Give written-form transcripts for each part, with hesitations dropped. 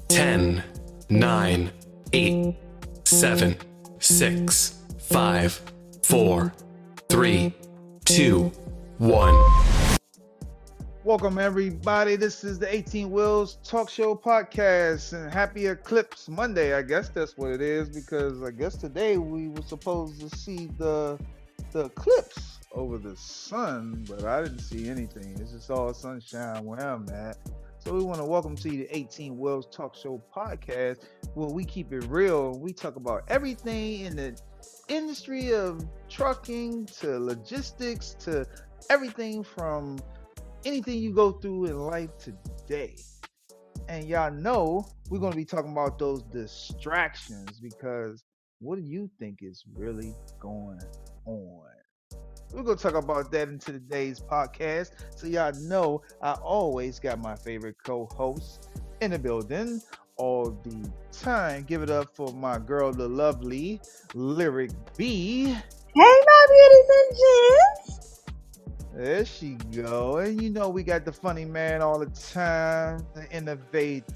10, 9, 8, 7, 6, 5, 4, 3, 2, 1. Welcome, everybody. This is the 18 Wheels Talk Show podcast, and happy Eclipse Monday. I guess that's what it is, because I guess today we were supposed to see the eclipse over the sun, but I didn't see anything. It's just all sunshine where I'm at. So we want to welcome to you the 18 Wheels Talk Show podcast, where we keep it real and we talk about everything in the industry of trucking to logistics to everything from anything you go through in life today. And y'all know we're going to be talking about those distractions, because what do you think is really going on? We're going to talk about that in today's podcast. So y'all know I always got my favorite co-host in the building all the time. Give it up for my girl, the lovely Lyric B. Hey, my beauties and gents. There she go. And you know we got the funny man all the time, the innovator,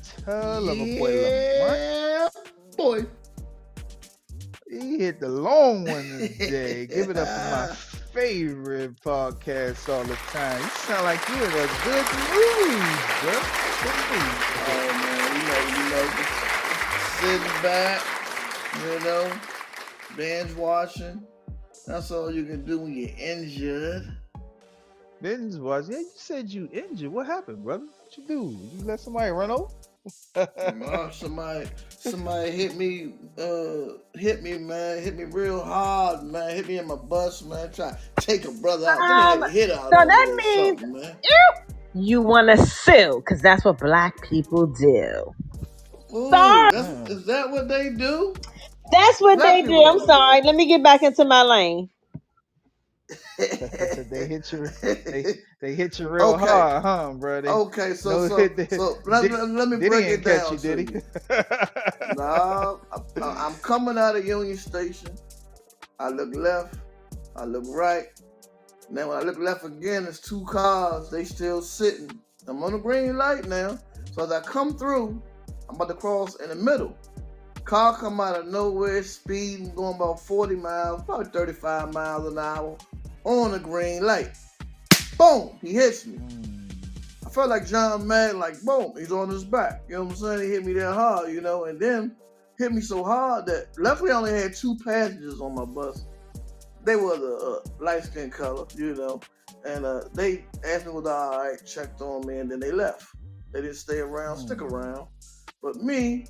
Yeah, boy. He hit the long one today. Give it up for my favorite podcast all the time. You sound like you're in a good mood, bro. Good mood. Oh man, sitting back, binge watching. That's all you can do when you're injured. Binge watch. Yeah, you said you injured. What happened, brother? What you do? You let somebody run over? Somebody hit me, man. Hit me real hard, man. Hit me in my bus, man. Try to take a brother out. Hit out. So that means you want to sue, because that's what black people do. Ooh, Sorry. Is that what they do? That's what Black they do. people I'm sorry. Let me get back into my lane. They hit you. They hit you real hard, huh, bro? Okay, so let me break it down. Did he? No, I'm coming out of Union Station. I look left. I look right. And then when I look left again, there's two cars. They still sitting. I'm on the green light now. So as I come through, I'm about to cross in the middle. Car come out of nowhere, speeding, going about 40 miles, probably 35 miles an hour, on the green light. Boom! He hits me. I felt like John Madden, like boom, he's on his back. You know what I'm saying? He hit me that hard, and then hit me so hard that luckily I only had two passengers on my bus. They were the light-skinned color, and they asked me was I all right, checked on me, and then they left. They didn't stay around, stick around. But me,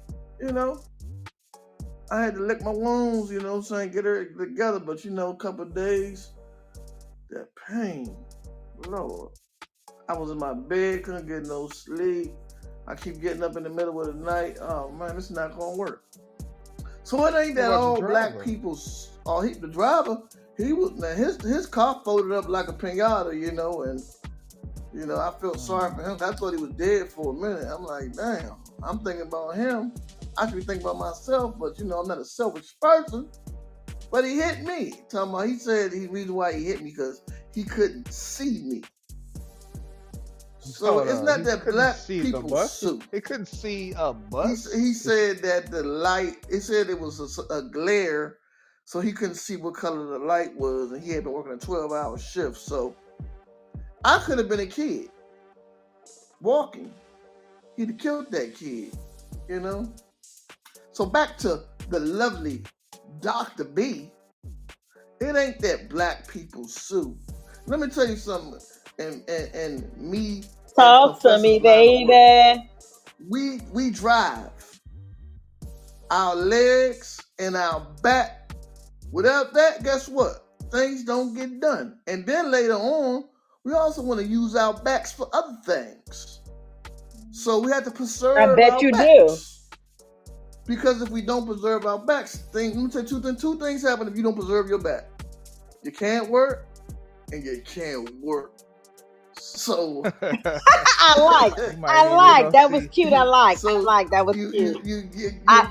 I had to lick my wounds, get her together. But, a couple of days, that pain, Lord. I was in my bed, couldn't get no sleep. I keep getting up in the middle of the night. Oh, man, it's not going to work. So it ain't that all black people, the driver, he was, man, his car folded up like a pinata, and, I felt sorry for him. I thought he was dead for a minute. I'm like, damn, I'm thinking about him. I should be thinking about myself, but I'm not a selfish person. But he hit me. He said the reason why he hit me because he couldn't see me. So it's not that black people sue. He couldn't see a bus. He said that the light. He said it was a glare, so he couldn't see what color the light was, and he had been working a 12-hour shift. So I could have been a kid walking. He'd have killed that kid, So back to the lovely Dr. B. It ain't that black people sue. Let me tell you something. And me. Talk to me, baby. We drive. Our legs and our back. Without that, guess what? Things don't get done. And then later on, we also want to use our backs for other things. So we have to preserve our backs. I bet you do. Because if we don't preserve our backs, let me tell you two things happen if you don't preserve your back. You can't work, and you can't work. So I like. That was cute. That was cute. I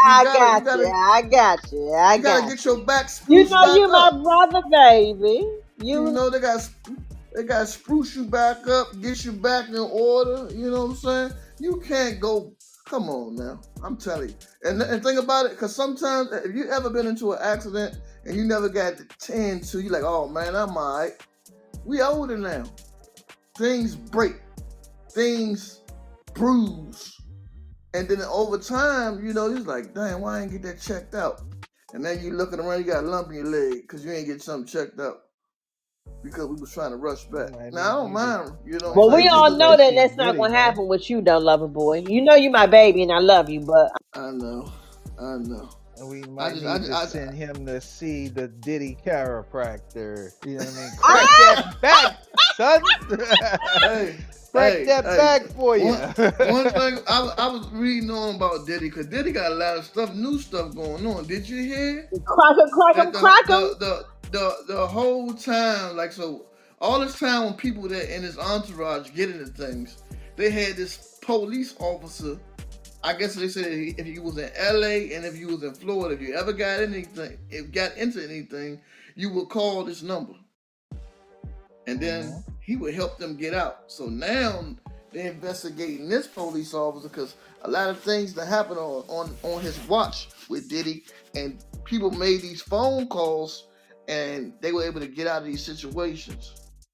got you. You gotta get your back spruced back you up. my brother, baby. They got to spruce you back up, get you back in order. You know what I'm saying? You can't go Come on now. I'm telling you. And think about it, because sometimes if you ever been into an accident and you never got to tend to, you like, oh man, I'm all right. We older now. Things break. Things bruise. And then over time, you know, it's like, dang, why I ain't get that checked out? And then you looking around, you got a lump in your leg because you ain't get something checked out. Because we was trying to rush back. Now, I don't mind, you know. Well, we all know that that's not going to happen with you, though, lover boy. You know you my baby and I love you, but... I know. And we might need to send him to see the Diddy chiropractor. You know what I mean? Crack that back, son. Crack that back for you. One thing I was reading on about Diddy, because Diddy got a lot of stuff, new stuff going on. Did you hear? Crack him. The whole time, like, so all this time when people that in his entourage get into things, they had this police officer. I guess they said if you was in LA and if you was in Florida, if you ever got into anything, you would call this number. And then he would help them get out. So now they're investigating this police officer because a lot of things that happened on his watch with Diddy, and people made these phone calls and they were able to get out of these situations.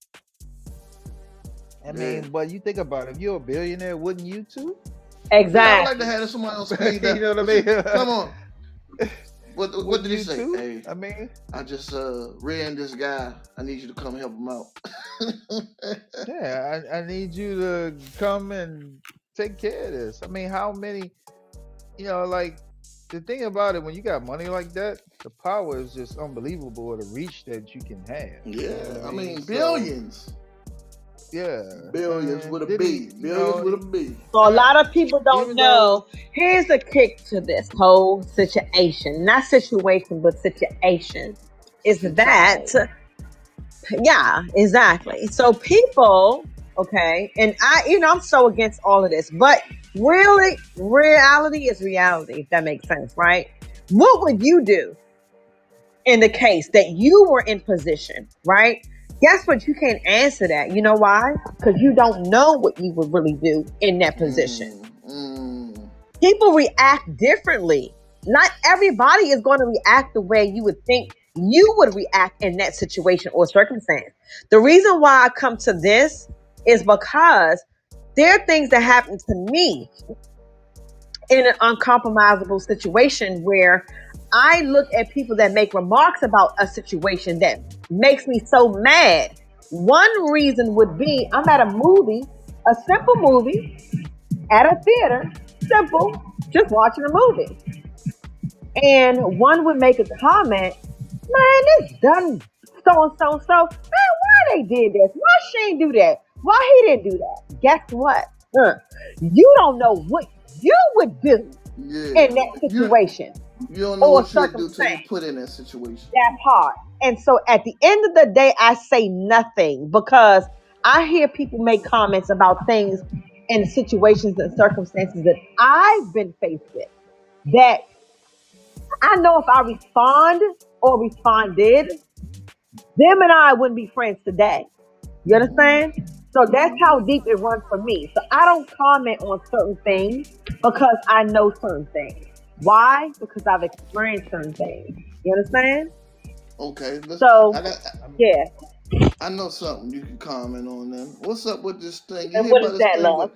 I mean, but you think about it, if you're a billionaire, wouldn't you too? Exactly. I'd like to have somebody else speed up. You know what I mean? Come on. What did he say? Too? Hey, I mean, I just ran this guy. I need you to come help him out. yeah, I need you to come and take care of this. I mean, how many, you know, like, the thing about it, when you got money like that, the power is just unbelievable, the reach that you can have. Yeah, you know I mean, billions. Yeah. Billions with a B. Billions with a B. So a lot of people don't know. Here's a kick to this whole situation. Not situation, but situation. Is that, yeah, exactly. So people, okay, and I'm so against all of this, but really, reality is reality, if that makes sense, right? What would you do in the case that you were in position, right? Guess what? You can't answer that. You know why? Because you don't know what you would really do in that position. People react differently. Not everybody is going to react the way you would think you would react in that situation or circumstance. The reason why I come to this is because there are things that happen to me in an uncompromisable situation where I look at people that make remarks about a situation that makes me so mad. One reason would be I'm at a movie, a simple movie, at a theater, simple, just watching a movie. And one would make a comment, man, this done so. Man, why they did this? Why she ain't do that? Why he didn't do that? Guess what? You don't know what you would do in that situation. You don't know what you would do till you put in that situation. That part. And so at the end of the day, I say nothing because I hear people make comments about things and situations and circumstances that I've been faced with that I know if I respond or responded, them and I wouldn't be friends today. You understand? So that's how deep it runs for me. So I don't comment on certain things because I know certain things. Why? Because I've experienced certain things. You understand? Okay. So, yeah. I know something you can comment on then. What's up with this thing? You and what is that, love?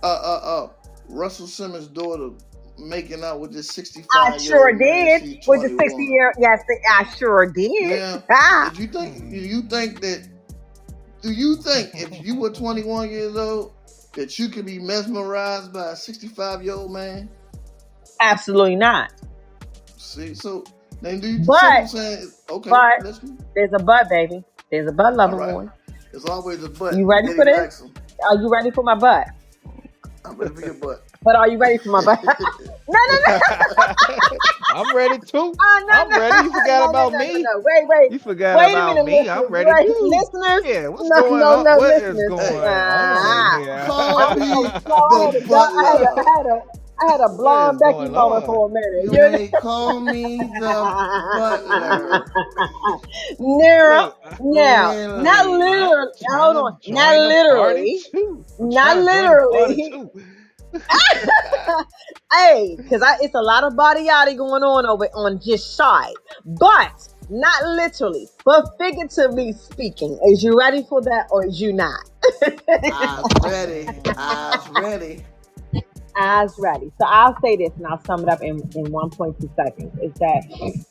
Russell Simmons' daughter making out with this 65-year-old I sure man, did. With the 60-year, yes, I sure did. Yeah. Do you think if you were 21 years old that you could be mesmerized by a 65-year-old man? Absolutely not. See, so then do you? But listen. There's a but, baby. There's a but, lover boy. There's always a but. You ready for this? Are you ready for my butt? I'm ready for your butt. But are you ready for my butt? No. I'm ready too. I'm ready. You forgot about me. No. Wait. You forgot about me. Listeners. I'm ready too. Listeners? Yeah, what's going on? What is going on? I had a blonde Becky moment for a minute. You ain't call me the butler. No, not literally. Hold on. Not literally. Hey, because it's a lot of body yachty going on over on just side, but not literally, but figuratively speaking. Is you ready for that, or is you not? Eyes ready. Eyes ready. Eyes ready. So I'll say this, and I'll sum it up in 1.2 seconds. Is that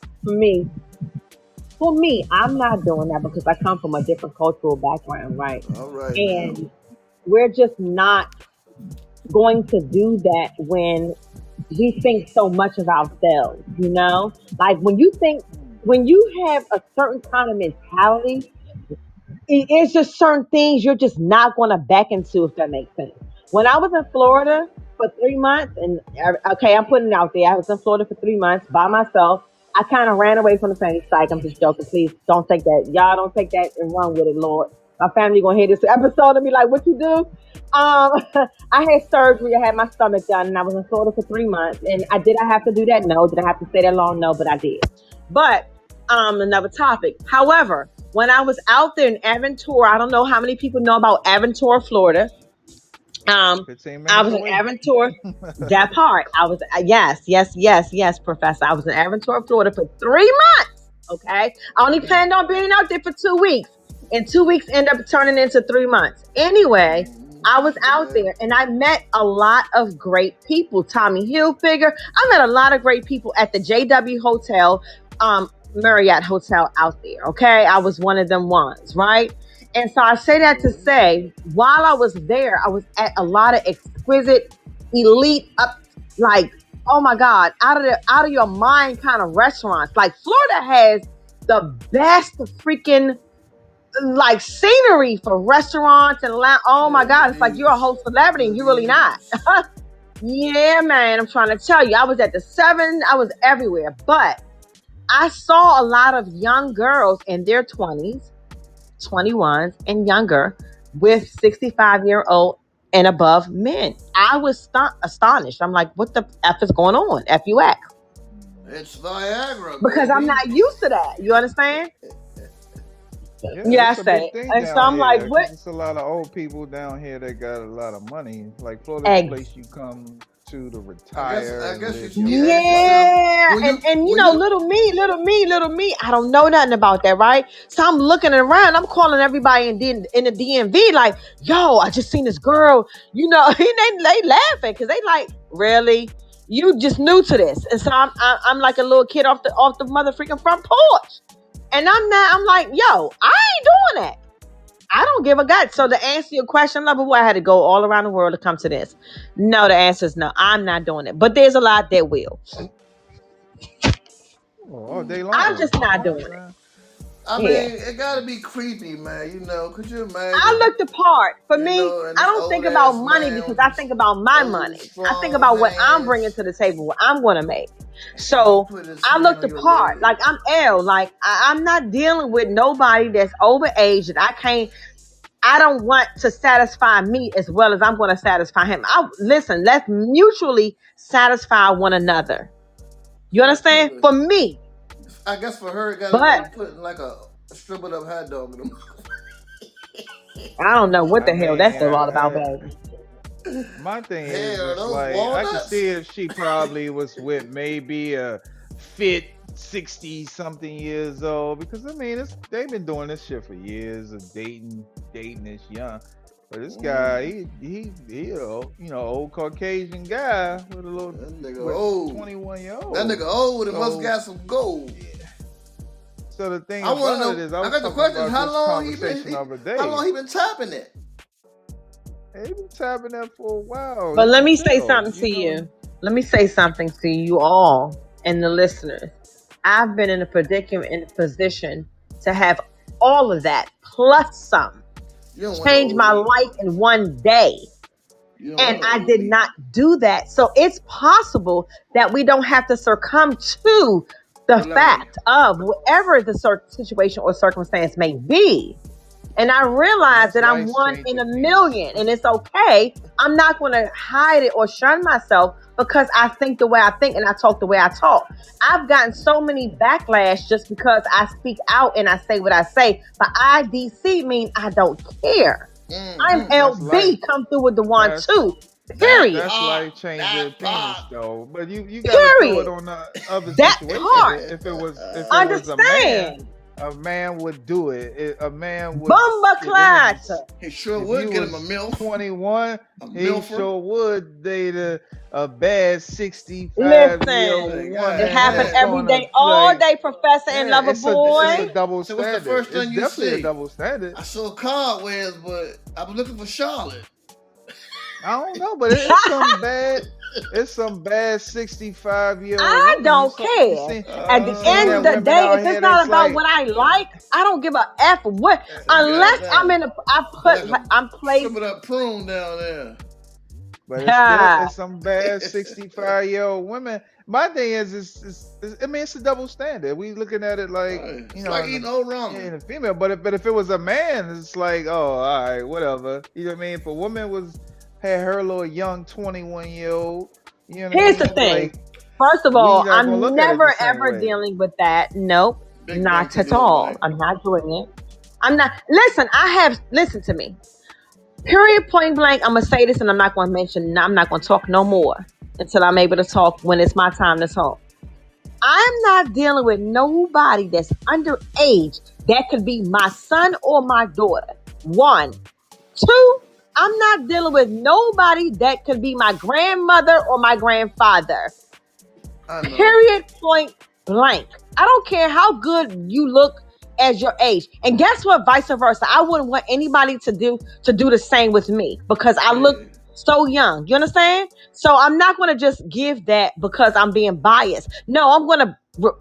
for me, I'm not doing that because I come from a different cultural background, right? All right. And Now. we're just not going to do that when we think so much of ourselves, you know? Like when you have a certain kind of mentality, it's just certain things you're just not going to back into, if that makes sense. When I was in Florida for 3 months, and okay, I'm putting it out there. I was in Florida for 3 months by myself. I kind of ran away from the family. Psych, I'm just joking. Please don't take that. Y'all don't take that and run with it, Lord. My family gonna hear this episode and be like, "What you do?" I had surgery. I had my stomach done, and I was in Florida for 3 months. And did I have to do that? No. Did I have to stay that long? No, but I did. But another topic. However, when I was out there in Aventura, I don't know how many people know about Aventura, Florida. 15 I minutes was in away. Aventura. That part. I was yes, Professor. I was in Aventura, Florida for 3 months. Okay, I only planned on being out there for 2 weeks, and 2 weeks ended up turning into 3 months. Anyway, I was out there and I met a lot of great people. Tommy Hilfiger. I met a lot of great people at the JW Hotel, Marriott Hotel out there. Okay, I was one of them ones, right? And so I say that to say, while I was there, I was at a lot of exquisite, elite, like, oh my God, out of your mind kind of restaurants. Like Florida has the best freaking like scenery for restaurants and oh my God, it's like you're a whole celebrity and you're really not. Yeah, man, I'm trying to tell you, I was at the 7, I was everywhere, but I saw a lot of young girls in their 20s, 21s and younger with 65-year-old and above men. I was astonished. I'm like, what the F is going on? FUX. It's Viagra. Because baby. I'm not used to that. You understand? Yeah, I it's a say. big thing And so down I'm here, like, 'cause what? It's a lot of old people down here that got a lot of money. Like Florida's a place you come to retire. I guess live you your should best life. Yeah, When and you when know, you little me, I don't know nothing about that, right? So I'm looking around, I'm calling everybody in the DMV, like, yo, I just seen this girl, you know, they laughing because they like, really? You just new to this, and so I'm like a little kid off the mother freaking front porch, and I'm like, yo, I ain't doing that. I don't give a god. So to answer your question, Lover Boy, I had to go all around the world to come to this. No, the answer is no. I'm not doing it. But there's a lot that will. All day long. I'm just not You know doing what it. I'm saying? I mean, Yeah. it gotta be creepy, man. You know, could you I imagine? look the part. For You me, know, and I this don't think old about ass money man because with I this think about my old money. I think strong about what I'm bringing hands. to the table, what I'm going to make. He So put his I hand look on the your part. leg. Like I'm L. Like I'm not dealing with nobody that's overage that I don't want to satisfy me as well as I'm going to satisfy him. Listen, let's mutually satisfy one another. You Like understand? putting, For me. I guess for her, it gotta be But like putting like a strippered up hot dog in them. I don't know what I the hell mean, that's all about, baby. my thing is, Hell, it's those like I could walnuts. see if she probably was with maybe a fit 60-something years old, because I mean, they've been doing this shit for years of dating this young. But this guy, he old Caucasian guy with a little That nigga with old. 21-year-old. That nigga old and must So got some gold. so the thing I want about to it know. is, I I was got the talking question: about How this long he been? conversation the other day. How long he been tapping it? He been tapping that for a while. But He let can me say tell, something to know. you. Let me say something to you all and the listeners. I've been in a predicament, in a position to have all of that plus some. You don't Change my want life in one day. You don't And want I no did OD. not do that. So it's possible that we don't have to succumb to the Whatever. fact of whatever the situation or circumstance may be. And I realize that I'm one in a million and it's okay. I'm not going to hide it or shun myself because I think the way I think and I talk the way I talk. I've gotten so many backlash just because I speak out and I say what I say. But IDC means I don't care. I'm That's LB, life. come through with the 1, That's 2. That Period. That's part. life changing That opinions, part. though. But you gotta throw it Period. on the other That situation. part. If it was Understand. a man would do it. A man would Bomba shit. clat. He sure If would you get him a was MILF. 21, A he MILFer. sure would date a bad 65-year-old Listen, woman it happens that's every gonna day, all like. day, Professor and Yeah, Lover it's a Boy. double So what's the standard. first It's thing you definitely a see? double standard. I saw Cardwares, but I was looking for Charlotte. I don't know, but it's some bad 65-year-old I woman. don't You care. seen At the seen end that of the women day, out if here it's not that's about like what I like, I don't give a F what. Unless I'm in a, I'm placed. Some of that prune down there. but it's some bad 65-year-old women. My thing is I mean it's a double standard. We looking at it like Right. you It's know like eating old ramen. in a female, but if it was a man, it's like, oh, all right, whatever. You know what I mean? If a woman had her little young 21-year-old, you know what Here's I the mean? thing. Like, First of we all, not gonna I'm look at it never the same ever way. dealing with that. Nope, Big not bang to at all. Dubai. I'm not doing it. I'm not. Listen to me. Period, point blank. I'm gonna say this, and I'm not gonna talk no more until I'm able to talk when it's my time to talk. I'm not dealing with nobody that's underage. That could be my son or my daughter. 1, 2. I'm not dealing with nobody that could be my grandmother or my grandfather. I know. Period, point blank. I don't care how good you look as your age. And guess what? Vice versa. I wouldn't want anybody to do the same with me because I look so young. You understand? So I'm not going to just give that because I'm being biased. No, I'm going to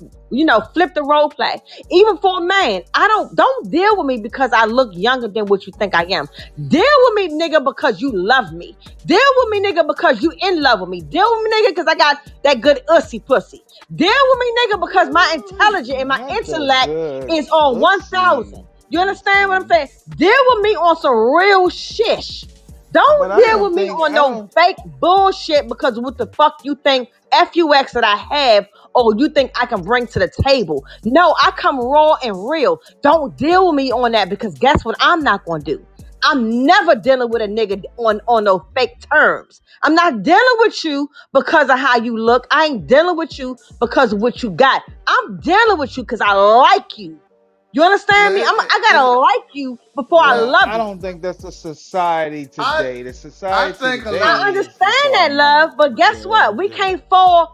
flip the role play. Even for a man, don't deal with me because I look younger than what you think I am. Deal with me, nigga, because you love me. Deal with me, nigga, because you in love with me. Deal with me, nigga, because I got that good ussy pussy. Deal with me, nigga, because my intelligence and my intellect is on 1,000. You understand what I'm saying? Deal with me on some real shish. Don't deal with me on no fake bullshit because what the fuck you think FUX that I have or you think I can bring to the table. No, I come raw and real. Don't deal with me on that because guess what I'm not going to do? I'm never dealing with a nigga on no fake terms. I'm not dealing with you because of how you look. I ain't dealing with you because of what you got. I'm dealing with you because I like you. You understand me? I gotta like you before I love you. I don't think that's the society today. The society today. I understand that, love, but guess what? We can't fall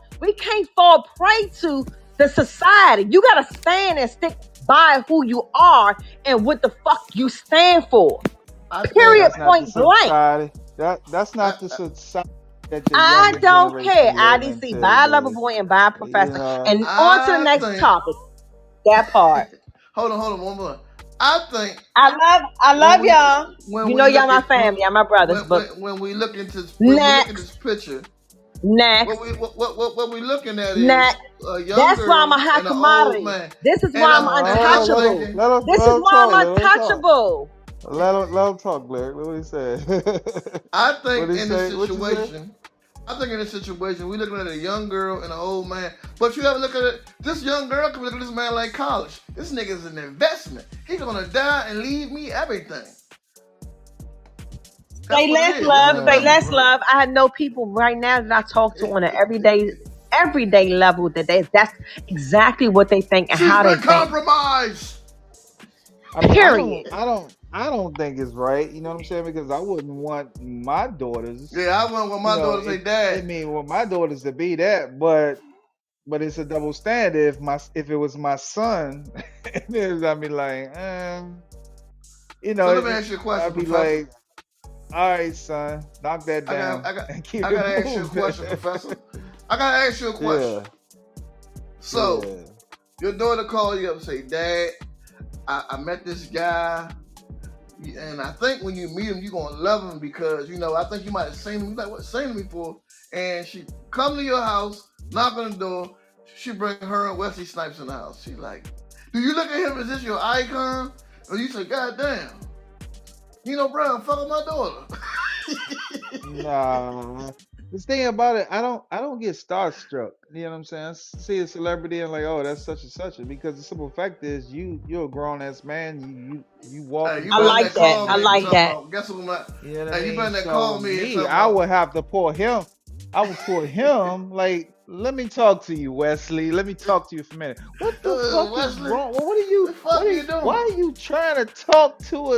prey to the society. You gotta stand and stick by who you are and what the fuck you stand for. Period. Point blank. That's not the society. I don't care. IDC, bye, Lover Boy, and bye, Professor. And on to the next topic. That part. Hold on, one more. I think I love y'all. You know y'all my family, y'all my brothers. But when we look into this picture, next, what we looking at is next. That's why I'm a hot commodity. This is why I'm untouchable. This is why I'm untouchable. Let him talk, Blair. What he said. I think in this situation, we looking at a young girl and an old man. But you ever look at it? This young girl can look at this man like college. This nigga's an investment. He's gonna die and leave me everything. Say less love. I know people right now that I talk to on an everyday level that's exactly what they think and how they think. Compromise. Period. I don't think it's right. You know what I'm saying? Because I wouldn't want my daughters. Yeah, I wouldn't want my daughters to say dad. I mean, want my daughters to be that, but it's a double standard. If it was my son, I'd be like, you know. So let me ask you a question. I'd be like, all right, son, knock that down. I gotta ask you a question, Professor. I gotta ask you a question. Yeah. So, your daughter called you up and say, Dad, I met this guy. And I think when you meet him, you're going to love him because, I think you might have seen him. You're like, what, seen him before? And she come to your house, knock on the door. She bring her and Wesley Snipes in the house. She's like, do you look at him? Is this your icon? Or you say, God damn, Nino Brown fucking my daughter. Nah. This thing about it, I don't get starstruck. You know what I'm saying? I see a celebrity and like, oh, that's such and such. Because the simple fact is, you're a grown ass man. You Hey, walking, you I better talking, like not that. call I me seeing. and like talking that. about. Guess what? My, You know what I hey, you mean? better not So call me and me, talking I about. would have to pour him. I would pour him like, let me talk to you, Wesley. Let me talk to you for a minute. What the fuck is Wesley, wrong? Well, the fuck you why doing? are you trying to talk to a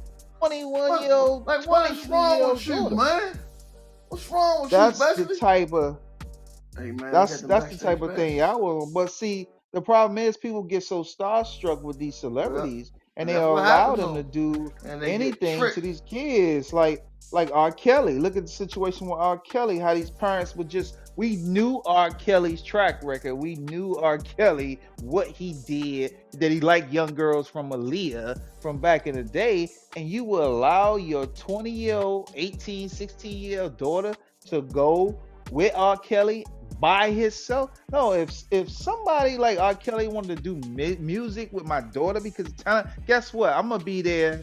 21 What, year old, like, what is 23-year wrong old with you, daughter? man? What's wrong with you, That's the Wesley? type of Hey, man, we got That's them that's the type backstage of thing passes. I will. But see, the problem is people get so starstruck with these Yep. celebrities, and And they that's what allow happened to them to them. do And they get anything to tricked. these kids, like R. Kelly. Look at the situation with R. Kelly. How these parents would just we knew R. Kelly's track record. We knew R. Kelly what he did, that he liked young girls from Aaliyah from back in the day, and you will allow your 20-year-old, 18, 16-year-old daughter to go with R. Kelly by himself. No, if somebody like R. Kelly wanted to do music with my daughter because of talent, guess what? I'm gonna be there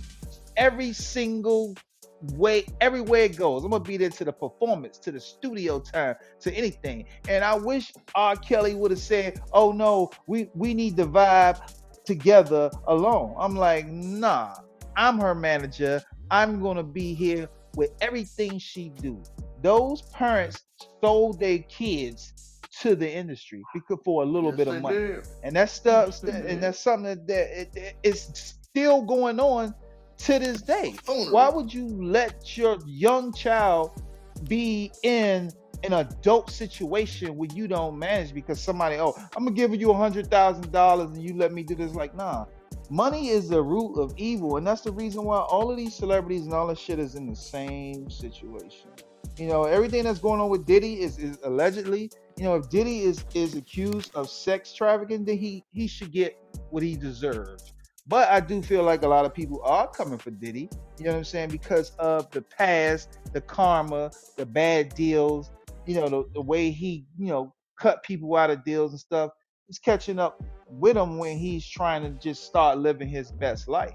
every single way, everywhere it goes. I'm gonna be there to the performance, to the studio time, to anything. And I wish R. Kelly would have said, "Oh no, we need to vibe together alone." I'm like, nah. I'm her manager. I'm gonna be here with everything she do. Those parents sold their kids to the industry because for a little Yes, bit of they money, did. and that Yes, stuff, they and did. that's something that is still going on to this day. Why Buffoonery. would you let your young child be in an adult situation where you don't manage because somebody, oh, I'm gonna give you $100,000 and you let me do this? Like, nah. Money is the root of evil, and that's the reason why all of these celebrities and all this shit is in the same situation. Everything that's going on with Diddy is allegedly. If Diddy is accused of sex trafficking, then he should get what he deserves. But I do feel like a lot of people are coming for Diddy. You know what I'm saying? Because of the past, the karma, the bad deals. The way he cut people out of deals and stuff. It's catching up with him when he's trying to just start living his best life.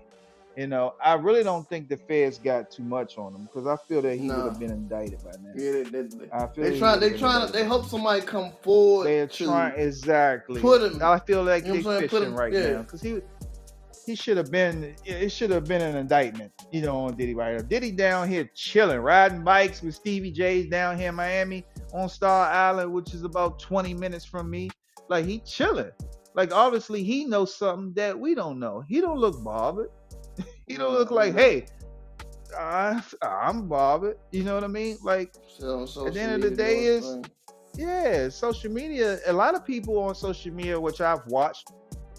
I really don't think the feds got too much on him because I feel that he would Nah. have been indicted by now. Yeah, I feel they that he would trying. have They been trying to. indicted They by hope now. somebody come forward They're to trying exactly. put him. I feel like You know they what I'm saying? Put fishing him. right Yeah. now because he should have been. It should have been an indictment, on Diddy right now. Diddy down here chilling, riding bikes with Stevie J's down here in Miami on Star Island, which is about 20 minutes from me. Like he chilling. Like obviously he knows something that we don't know. He don't look bothered. He don't look like, No. hey, I'm bothered. You know what I mean? Like So on at social the end of the media day doing his is thing. yeah, social media. A lot of people on social media, which I've watched,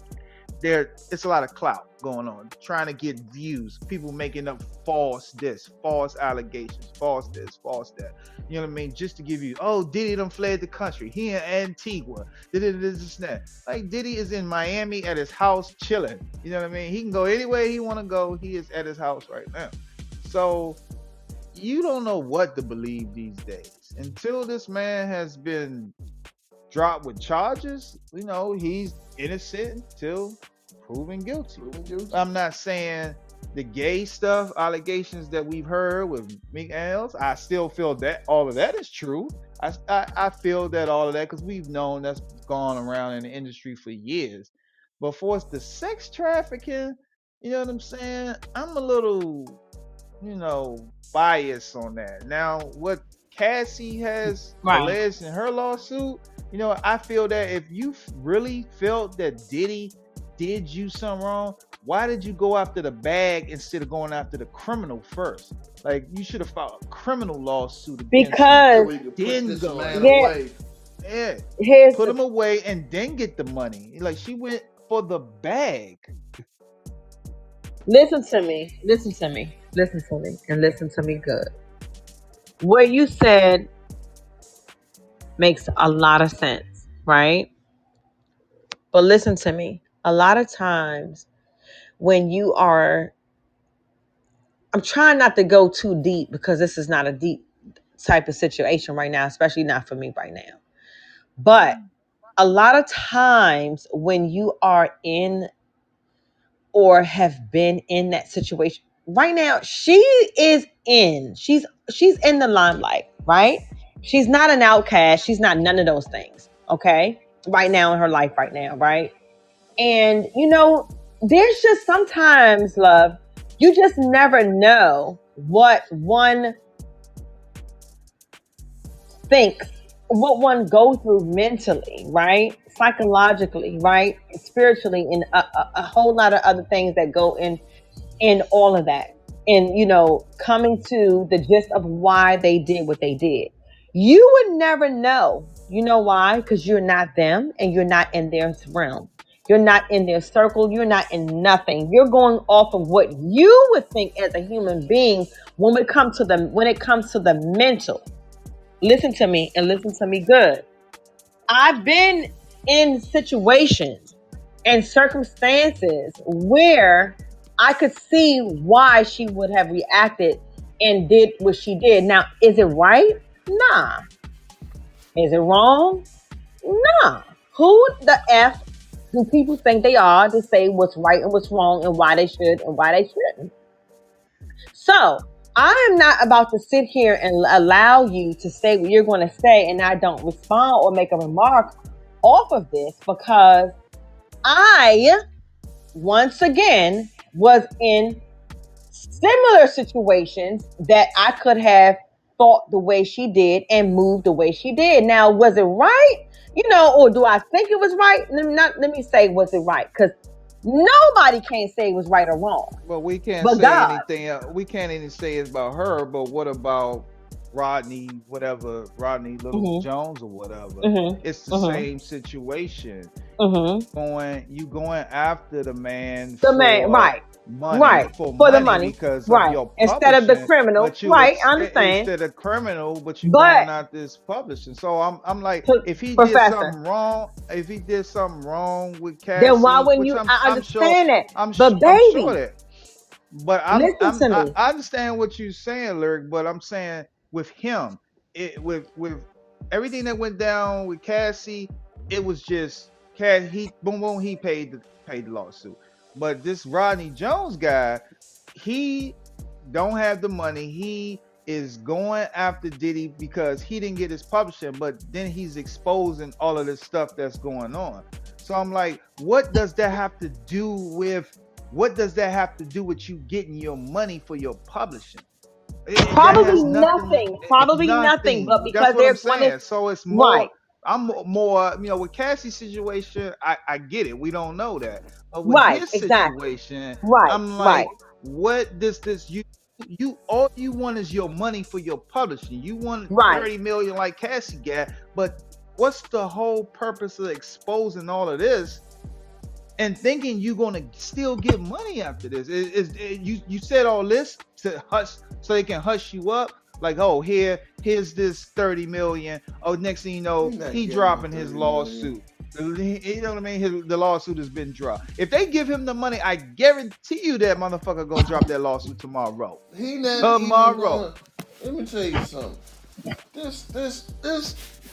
it's a lot of clout going on, trying to get views. People making up false this, false allegations, false this, false that. You know what I mean? Just to give you, oh, Diddy done fled the country. He in Antigua. Diddy this and that. Like Diddy is in Miami at his house chilling. You know what I mean? He can go anywhere he want to go. He is at his house right now. So you don't know what to believe these days until this man has been dropped with charges. He's innocent until proven guilty. Proven guilty. I'm not saying the gay stuff, allegations that we've heard with Meek Mills. I still feel that all of that is true. I feel that all of that because we've known that's gone around in the industry for years. But for it's the sex trafficking, you know what I'm saying? I'm a little, biased on that. Now, what Cassie has Right. alleged in her lawsuit, I feel that if you really felt that Diddy did you something wrong, why did you go after the bag instead of going after the criminal first? Like you should have filed a criminal lawsuit against him. Because We could put Didn't this go man after yeah, away. Yeah, here's put the him away and then get the money. Like she went for the bag. listen to me. Listen to me. Listen to me. And listen to me good. What you said makes a lot of sense, right? But listen to me. A lot of times when you are, I'm trying not to go too deep because this is not a deep type of situation right now, especially not for me right now. But a lot of times when you are in or have been in that situation right now, she's in the limelight, right? She's not an outcast. She's not none of those things. Okay. Right now in her life right now. Right. And, there's just sometimes, love, you just never know what one thinks, what one goes through mentally, right? Psychologically, right? Spiritually, and a whole lot of other things that go in all of that. And, coming to the gist of why they did what they did. You would never know. You know why? Because you're not them and you're not in their realm. You're not in their circle. You're not in nothing. You're going off of what you would think as a human being when it comes to the mental. Listen to me and listen to me good. I've been in situations and circumstances where I could see why she would have reacted and did what she did. Now, is it right? Nah. Is it wrong? Nah. Who the F do people think they are to say what's right and what's wrong and why they should and why they shouldn't? So, I am not about to sit here and allow you to say what you're going to say and I don't respond or make a remark off of this, because I, once again, was in similar situations that I could have thought the way she did and moved the way she did. Now, was it right? Or do I think it was right? Let me say, was it right? Because nobody can say it was right or wrong. Well, we can't But say God. anything. We can't even say it's about her. But what about Rodney Little Jones or whatever? It's the same situation. Going after the man The man, right. money, Right. For the money. because Right. of your Instead of the publishing, criminal. but you Right. I understand. instead of criminal, but you But going out this publishing. So I'm like, to if he did Professor, something wrong with Cassie, then why wouldn't which you? I'm I I'm sure understand that. I'm But I'm sure baby, that. But listen to me. I understand what you're saying, Lyric. But I'm saying with him, with everything that went down with Cassie, it was just He boom boom. He paid the lawsuit. But this Rodney Jones guy, he don't have the money. He is going after Diddy because he didn't get his publishing, but then he's exposing all of this stuff that's going on. So I'm like, what does that have to do with you getting your money for your publishing? That Probably has nothing. Probably nothing. But That's because what I'm there's one saying. is So it's more. right. I'm more, with Cassie's situation, I get it. We don't know that. But with Right. his Exactly. situation, Right. I'm Right. like, what does this you all you want is your money for your publishing. You want Right. 30 million like Cassie got, but what's the whole purpose of exposing all of this and thinking you're gonna still get money after this? You said all this to hush so they can hush you up? Like, oh, here's this 30 million. Oh, next thing you know, he dropping his lawsuit. You know what I mean? The lawsuit has been dropped. If they give him the money, I guarantee you that motherfucker gonna drop that lawsuit tomorrow. He not Tomorrow. Let me tell you something. This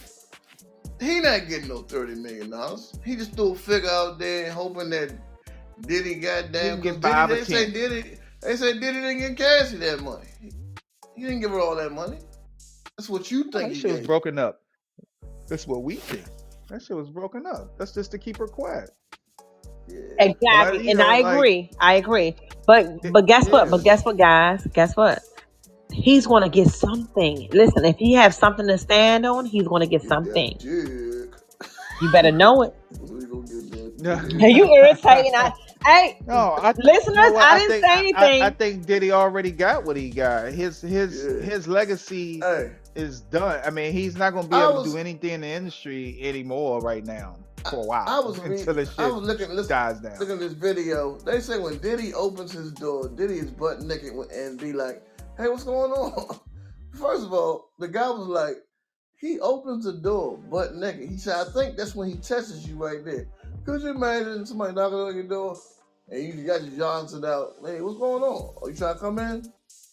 he not getting no $30 million. He just threw a figure out there hoping that Diddy goddamn He can get 5 or 10. They say Diddy didn't get Cassie that money. He didn't give her all that money. That's what you think. That he shit was gave. broken up. That's what we think. That shit was broken up. That's just to keep her quiet. Yeah. Exactly. But, And I like, agree. I agree. But guess what? But guess what, guys? Guess what? He's going to get something. Listen, if he has something to stand on, he's going to get something. Dick. You better know it. We gonna get No. that. You irritating. Hey, No, listeners, you know what? I didn't say anything. I think Diddy already got what he got. His legacy Hey, is done. I mean, he's not gonna be able to do anything in the industry anymore right now for a while. I was until this shit looking dies down. at this video. They say when Diddy opens his door, Diddy is butt naked and be like, "Hey, what's going on?" First of all, the guy was like, he opens the door butt naked. He said, "I think that's when he touches you right there." Could you imagine somebody knocking on your door and you got your Johnson out? Hey, what's going on? Are you trying to come in?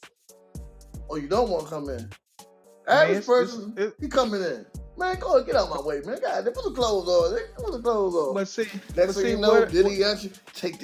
Or you don't want to come in? Average person, he coming in. Man, go ahead, get out of my way, man. God, put the clothes on. Put the clothes on. But see, Next thing you know, Diddy got you. Take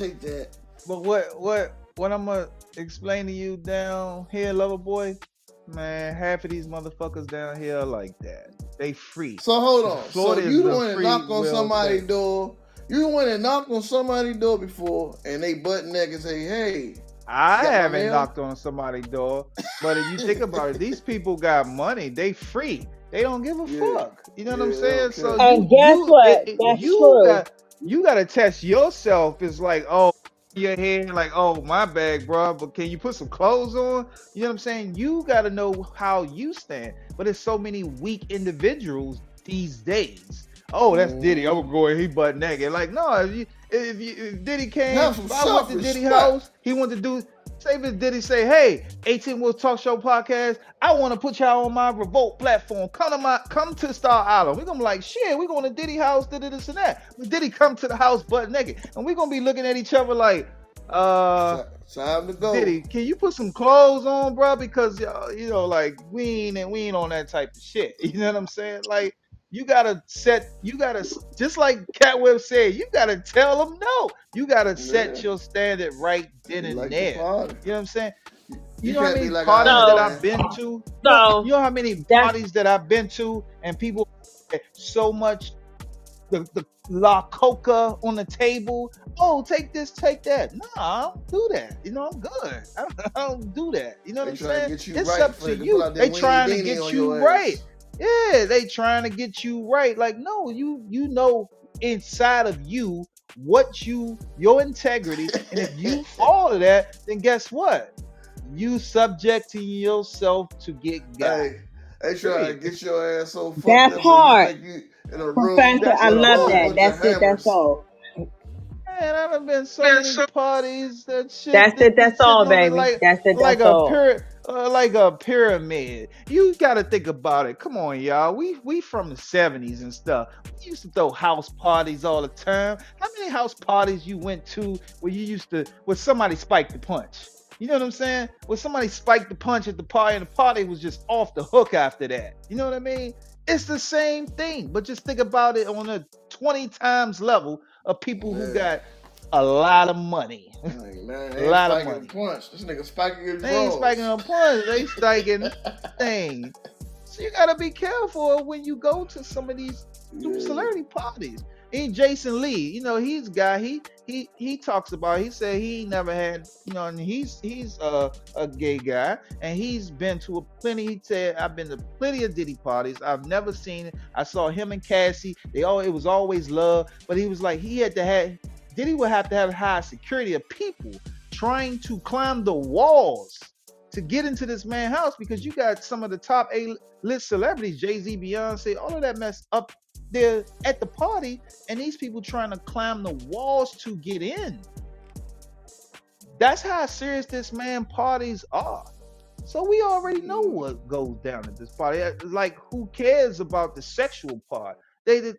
that. But what I'm gonna explain to you down here, lover boy. Man, half of these motherfuckers down here are like that. They free. So hold on. Florida So is you the went and free knocked on will somebody's thing. door. You went and knocked on somebody's door before, and they butt naked and say, "Hey." I Got my haven't mail? knocked on somebody's door, but if you think about it, these people got money. They free. They don't give a Yeah. fuck. You know what I'm Yeah, saying? okay. So And guess what? That's true. you got to test yourself. It's like, oh, your head, like, oh, my bag, bro. But can you put some clothes on? You know what I'm saying? You got to know how you stand. But there's so many weak individuals these days. Oh, that's Diddy. I'm gonna go and he butt naked. Like, no, if Diddy came, Have some if I went to Diddy self-respect. house, he wanted to do. Say if Diddy say, hey, 18 Wheels Talk Show Podcast, I want to put y'all on my Revolt platform. Come to Star Island. We're gonna be like, shit, we're going to Diddy house, this and that. But Diddy come to the house butt naked. And we're gonna be looking at each other like, time to go. Diddy, can you put some clothes on, bro? Because you know, like we ain't on that type of shit. You know what I'm saying? Like, you gotta just like Catweb said, you gotta tell them no. You gotta set your standard right then and Like the there. You know party. what I'm saying? You You know how can't be many like parties I that am. I've been to? So, You know how many that's- parties that I've been to, and people so much the La Coca on the table. Oh, take this, take that. Nah, I don't do that. You know, I'm good. I don't do that. You know what I'm They trying to saying? get you It's right up for to it to you. pull out They that trying to weenie get on you your right. ass. Yeah, they trying to get you right. Like, no, you know inside of you what your integrity, and if you fall to that, then guess what? You subjecting yourself to get got. Hey, they trying to get your ass so fucked That up part. when you think you in a room Professor, That's I the with a love whole part. that. bunch That's of it. That's hammers. all. Man, I done been so many parties that shit. That's it. That's all, sitting on it baby. That's it. like That's all. like a pyramid. You got to think about it. Come on, y'all. We from the 70s and stuff. We used to throw house parties all the time. How many house parties you went to where somebody spiked the punch? You know what I'm saying? Where somebody spiked the punch at the party and the party was just off the hook after that. You know what I mean? It's the same thing, but just think about it on a 20 times level of people who got a lot of money. Like, man, A lot of money. Punch. This nigga spiking his They ain't drawers. spiking a punch. They spiking things. So you gotta be careful when you go to some of these celebrity parties. And Jason Lee, you know, he's a guy. He talks about. He said he never had, you know, and he's a gay guy, and he's been to plenty. He said I've been to plenty of Diddy parties. I've never seen it. I saw him and Cassie. It was always love, but he was like Diddy would have to have high security of people trying to climb the walls to get into this man's house, because you got some of the top A-list celebrities, Jay-Z, Beyonce, all of that mess up there at the party, and these people trying to climb the walls to get in. That's how serious this man parties are. So we already know what goes down at this party. Like, who cares about the sexual part? They there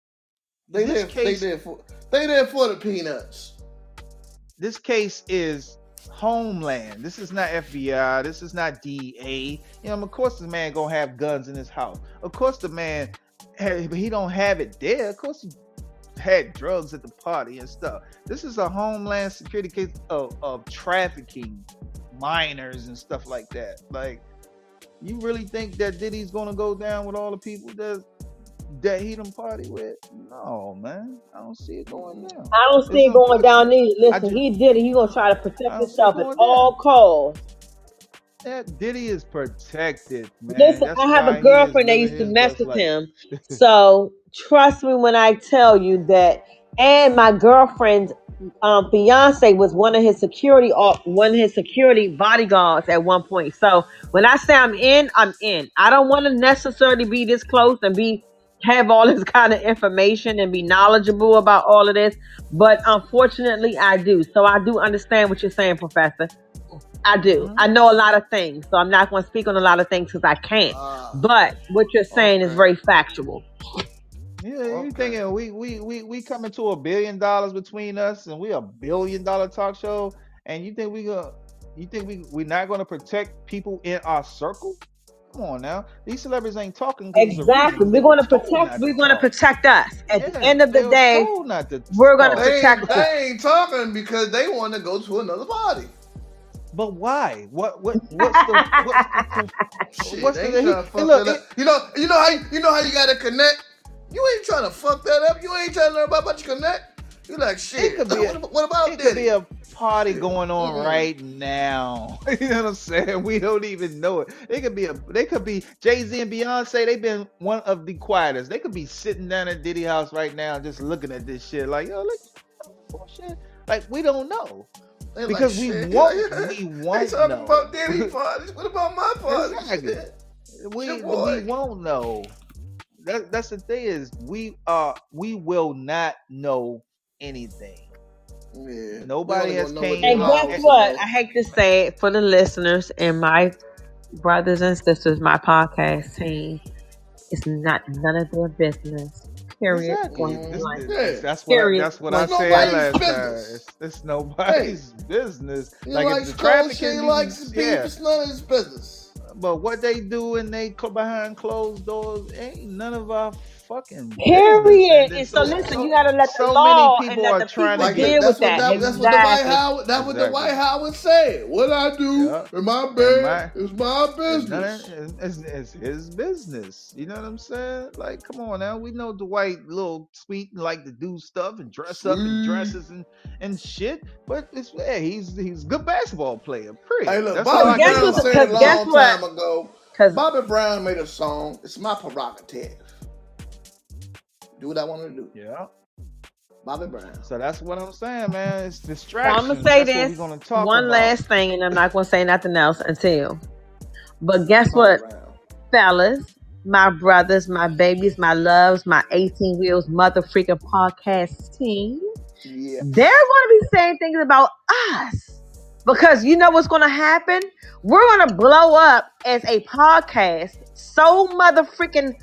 for the peanuts. This case is Homeland. This is not FBI. This is not DEA. You know, of course the man gonna have guns in his house. Of course the man, but he don't have it there. Of course he had drugs at the party and stuff. This is a Homeland Security case of trafficking minors and stuff like that. Like, you really think that Diddy's gonna go down with all the people that he done party with? No, man. I don't see it going down. I don't see it going down either. Listen, he did it. He gonna try to protect himself at all costs. That Diddy is protected, man. Listen, I have a girlfriend that used to mess with him. So trust me when I tell you that. And my girlfriend's Beyonce was one of his security bodyguards at one point. So when I say I'm in, I'm in. I don't want to necessarily be this close and have all this kind of information and be knowledgeable about all of this, but unfortunately I do. So I do understand what you're saying, Professor. I do. I know a lot of things, so I'm not going to speak on a lot of things because I can't. But what you're saying is very factual. Yeah, you thinking we coming to $1 billion between us, and we $1 billion talk show, and you think we're not going to protect people in our circle? Come on now, these celebrities ain't talking. Exactly, we're going to protect. We're going to protect us. At the end of the day, we're going to protect. They ain't talking because they want to go to another party. But why? What's the Shit, what's they the ain't he, trying to and fuck look, that up. You know how you gotta connect. You ain't trying to fuck that up. You ain't trying to learn about your connect. You like it shit. could be What about it could be Diddy? a party Shit. going on right now. You know what I'm saying? We don't even know it. They could be Jay-Z and Beyonce. They've been one of the quietest. They could be sitting down at Diddy house right now just looking at this shit like, yo, look, shit. Like we don't know. They like Because shit. we They won't talking about know. Diddy parties. What about my parties? Exactly. Shit. We Your boy. won't know. That's the thing is we will not know anything. Yeah. Nobody We only has gonna know what came they And out. guess allowed to what? know. I hate to say it for the listeners and my brothers and sisters, my podcast team. It's not none of their business. Period. Exactly. Point This, blank. this, Yeah. this that's Period. what I It's said nobody's last time. business. It's Hey, nobody's business. he Like if likes the cold traffic shit, he can likes be, beef, yeah. it's none of his business. But what they do and they behind closed doors ain't none of our fucking business. Period. And then And so so listen, you gotta let the so law many and people let are the trying people to Like get deal with that's that. what the White Exactly. House exactly. said. What I do Yeah. in my And bed my is my It's none business. of it's his business. You know what I'm saying? Like, come on now. We know Dwight little sweet and like to do stuff and dress up in Sweet. dresses and shit. But it's he's a good basketball player. Hey, Period. look, That's all Bobby I care Brown about. said a Because guess long what? time ago. Because Bobby Brown made a song. It's my prerogative. Do what I want to do. Yeah. Bobby Brown. So that's what I'm saying, man. It's I'm distractions. gonna say That's what we're this gonna talk one about. last thing, and I'm not gonna say nothing else until. But guess Bobby what, Brown. fellas, my brothers, my babies, my loves, my 18 Wheels mother freaking podcast team, Yeah. they're gonna be saying things about us. Because you know what's gonna happen? We're gonna blow up as a podcast. So mother freaking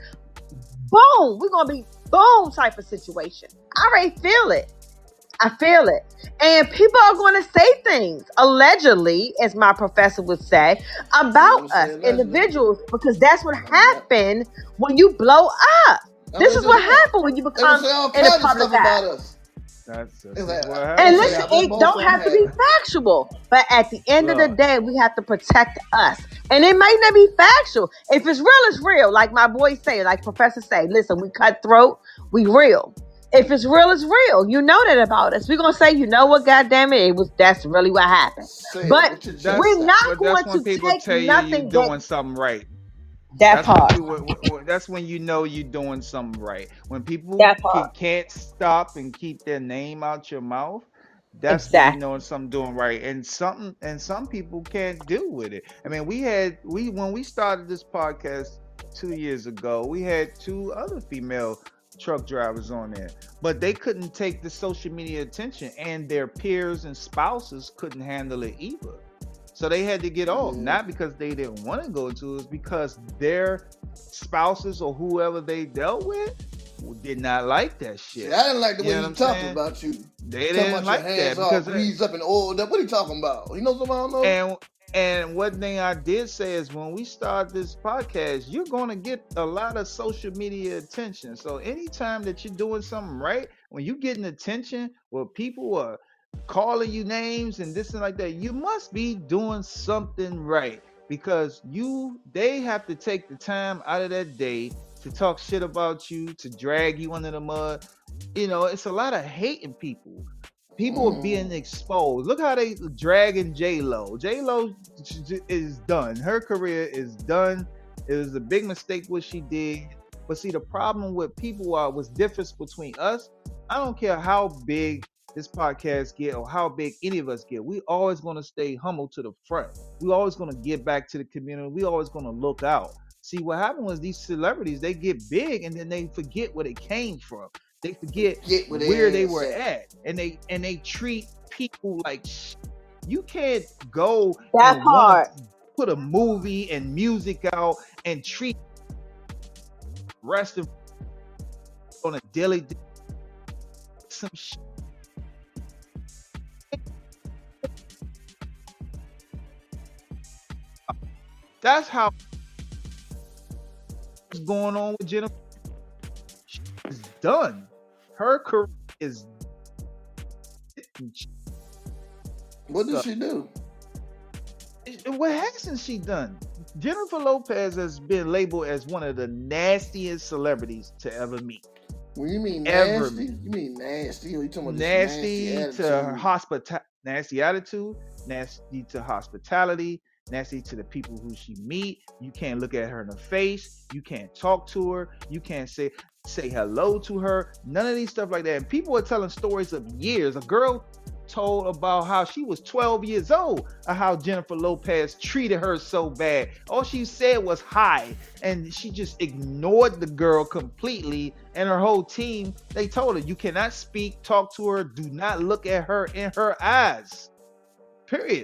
boom. We're gonna be boom type of situation. I already feel it. I feel it. And people are going to say things, allegedly, as my professor would say, about say us, allegedly. individuals, because that's what happened when you blow up. This is what happened when you They gonna become say all in the kinds of public stuff about eye. us. That's It's what like, And happens. say, listen, I bet it both don't of have to them be have. factual, but at the end of the Look. day, we have to protect us. And it might not be factual. If it's real, it's real. Like my boys say, like Professor say, listen, we cutthroat, we real. If it's real, it's real. You know that about us. We're gonna say, you know what, goddamn it, that's really what happened. Say it But with your chest That's we're out. not but going that's when to people take tell you you're nothing doing that something right. That's hard. That's when you know you're doing something right. When people That part. can't stop and keep their name out your mouth, that's when you Exactly. know something doing right. And some people can't deal with it. I mean, when we started this podcast 2 years ago, we had two other female truck drivers on there, but they couldn't take the social media attention, and their peers and spouses couldn't handle it either. So they had to get off, not because they didn't want to go to it, it's because their spouses or whoever they dealt with did not like that shit. See, I didn't like the You way know he what I'm talked saying? about you. They Talking didn't about like your that hands all because greased up and oiled up. What are you talking about? You know something I don't know? and one thing I did say is when we start this podcast, you're going to get a lot of social media attention. So anytime that you're doing something right, when you're getting attention, where people are calling you names and this and like that, you must be doing something right, because they have to take the time out of that day to talk shit about you, to drag you under the mud. You know, it's a lot of hate in people. People are being exposed. Look how they dragging J-Lo. J-Lo is done. Her career is done. It was a big mistake what she did. But see, the problem with people was difference between us. I don't care how big this podcast get or how big any of us get. We always going to stay humble to the front. We always going to give back to the community. We always going to look out. See, what happened was these celebrities, they get big and then they forget where they came from. They forget where they were at, and they treat people like shit. You can't go That and part. put a movie and music out and treat rest of on a daily some shit. That's how what's going on with Jennifer. She's done. Her career is. What did she do? What hasn't she done? Jennifer Lopez has been labeled as one of the nastiest celebrities to ever meet. When you mean Ever nasty, you mean nasty, or you talking about this nasty nasty to her attitude? nasty attitude, nasty to hospitality, nasty to the people who she meet. You can't look at her in the face. You can't talk to her. You can't say hello to her. None of these stuff like that. And people are telling stories of years. A girl told about how she was 12 years old, of how Jennifer Lopez treated her so bad. All she said was hi, and she just ignored the girl completely. And her whole team, they told her, you cannot speak, talk to her, do not look at her in her eyes. Period.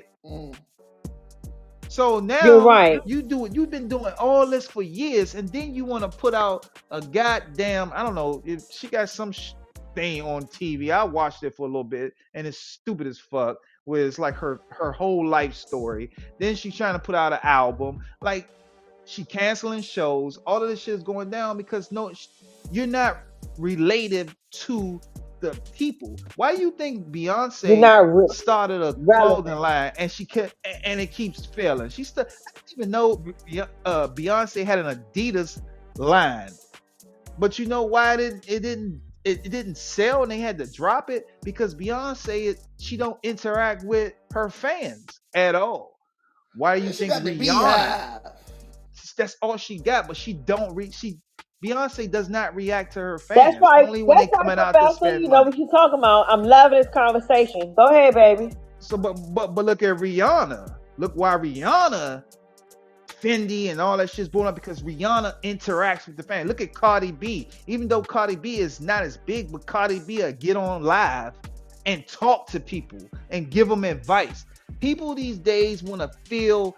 So now You're right. you've been doing all this for years, and then you want to put out a goddamn, I don't know, if she got some thing on TV. I watched it for a little bit, and it's stupid as fuck, where it's like her whole life story. Then she's trying to put out an album. Like, she canceling shows. All of this shit is going down because you're not related to the people. Why do you think You're Beyonce not started a clothing relevant. line and and it keeps failing? I didn't even know Beyonce had an Adidas line, but you know why it didn't sell and they had to drop it? Because Beyonce, she don't interact with her fans at all. Why do you She think got the Rihanna? beehive. That's all she got, but she don't Beyonce does not react to her That's fans right. only when they That's right, coming out to Professor. spend You know money. what you're talking about. I'm loving this conversation. Go ahead, baby. So, but look at Rihanna. Look why Rihanna, Fendi, and all that shit's blown up, because Rihanna interacts with the fans. Look at Cardi B. Even though Cardi B is not as big, but Cardi B will get on live and talk to people and give them advice. People these days want to feel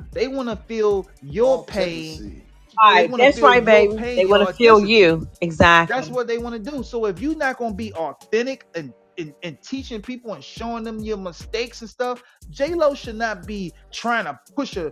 your pain. Authenticity. All They right, want to that's feel right, your baby. pain, They want your to feel authenticity. you. That's Exactly. what they want to do. So if you're not going to be authentic and teaching people and showing them your mistakes and stuff, J-Lo should not be trying to push a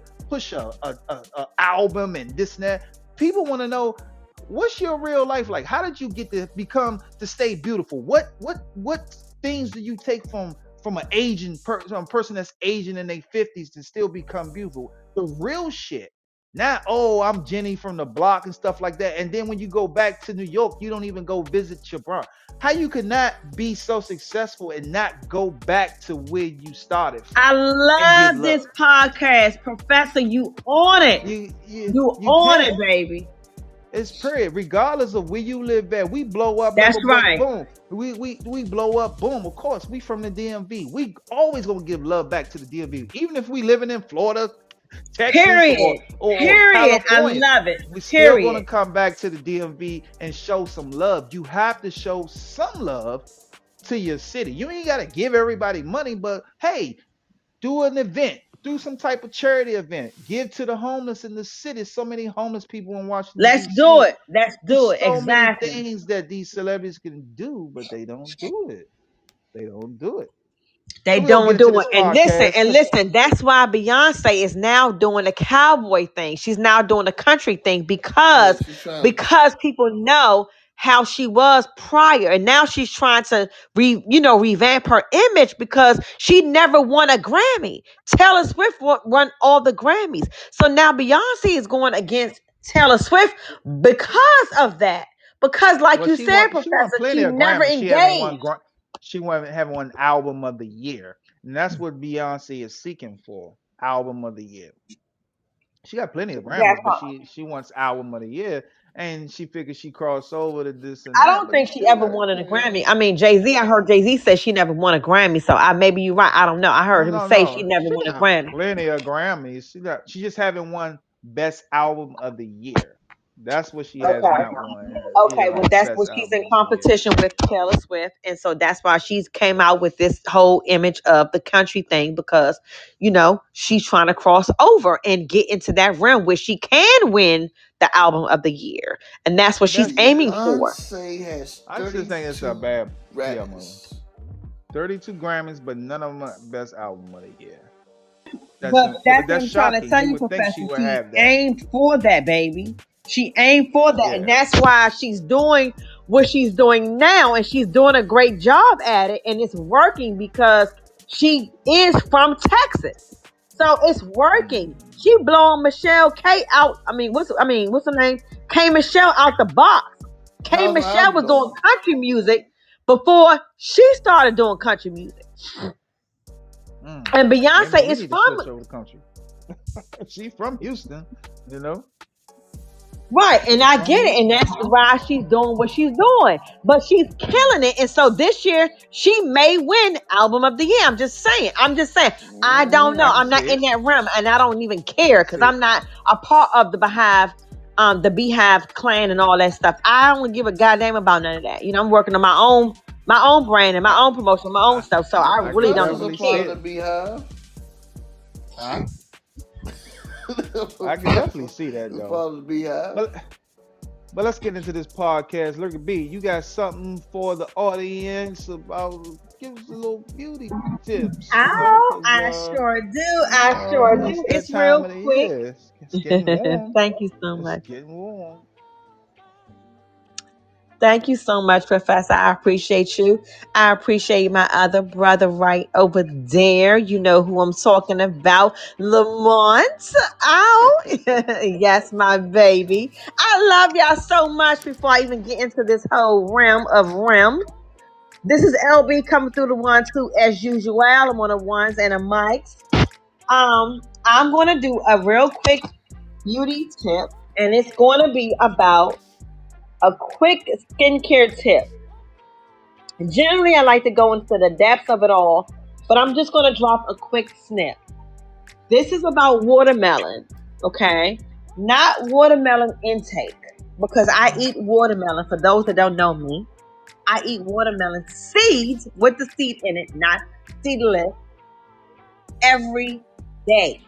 album and this and that. People want to know, what's your real life like? How did you get to stay beautiful? What things do you take from an aging person that's aging in their 50s to still become beautiful? The real shit. Not, oh, I'm Jenny from the block and stuff like that. And then when you go back to New York, you don't even go visit your brother. How you could not be so successful and not go back to where you started from I and love get this love? podcast, Professor. You on it. You on it, can't. baby. It's period. Regardless of where you live at, we blow up. That's Number right. boom. We blow up. Boom. Of course, we from the DMV. We always gonna give love back to the DMV, even if we living in Florida, Texas, Period. or Period. I California. love it. We still gonna Period. come back to the DMV and show some love. You have to show some love to your city. You ain't gotta give everybody money, but hey, do an event. Do some type of charity event. Give to the homeless in the city. So many homeless people in Washington, Let's do D.C. it. Let's There's do it. so many Exactly. things that these celebrities can do, but they don't do it. They don't do it. They So we're gonna don't get into do this it. And podcast. listen, that's why Beyonce is now doing the cowboy thing. She's now doing the country thing Yeah, because she's trying. people know how she was prior. And now she's trying to revamp her image because she never won a Grammy. Taylor Swift won all the Grammys. So now Beyonce is going against Taylor Swift because of that. Because like Well, you she said, won Professor, plenty she of never Grammys. She haven't won. engaged. She won't have one album of the year, and that's what Beyonce is seeking for. Album of the year. She got plenty of That's Grammys, but all. she wants album of the year, and she figures she crossed over to this and I that. don't But you think she still ever got won a Grammy. to. I mean, Jay-Z, I heard Jay-Z say she never won a Grammy. So maybe you're right. I don't know. I heard him say she No. never She won a got Grammy. plenty of Grammys. She just haven't won Best Album of the Year. That's what she has Okay. not won. Okay. Well, that's Best what she's in Album of the Year. competition with Taylor Swift. And so that's why she's came out with this whole image of the country thing because, she's trying to cross over and get into that realm where she can win the album of the year. And that's what she's aiming for. Beyonce has I just think it's a 32 bad Grammys. 32 Grammys, but none of them are Best Album of the Year. But that's what I'm trying to shocking. tell You you, would think Professor. she would She have that. aimed for that, baby. She aimed for that. And Yeah. that's why she's doing what she's doing now. And she's doing a great job at it. And it's working because she is from Texas. So it's working. She blowing Michelle K out. What's her name? K Michelle out the box. K How's the Michelle was album doing doing? country music before she started doing country music. And Maybe Beyonce we is need to from switch over to country. She from Houston, you know. right, and She I from get it, and Houston. that's why she's doing what she's doing. But she's killing it, and so this year she may win Album of the Year. I'm just saying. I don't know. I can I'm see not in it. that realm, and I don't even care because See it. I'm not a part of the Beehive clan and all that stuff. I don't give a goddamn about none of that. I'm working on my own brand and my own promotion, my own stuff. So I I really can don't Professor's even a definitely see part of care. the it. Beehive. Huh? I can definitely see that It's though. part of the Beehive. But let's get into this podcast. Look at B, you got something for the audience about? Give us a little beauty tips, Oh, because I sure do. I sure it's do. that It's time real of the quick. year. It's getting warm. Thank you so It's much. getting warm. Thank you so much, Professor. I appreciate you. I appreciate my other brother right over there. You know who I'm talking about, Lamont. Oh, yes, my baby. I love y'all so much. Before I even get into this whole realm of rim, this is LB coming through the one, two, as usual. I'm on the ones and the mics. I'm going to do a real quick beauty tip, and it's going to be about a quick skincare tip. Generally, I like to go into the depths of it all, but I'm just going to drop a quick snip. This is about watermelon, okay? Not watermelon intake, because I eat watermelon. For those that don't know me, I eat watermelon seeds with the seed in it, not seedless, every day,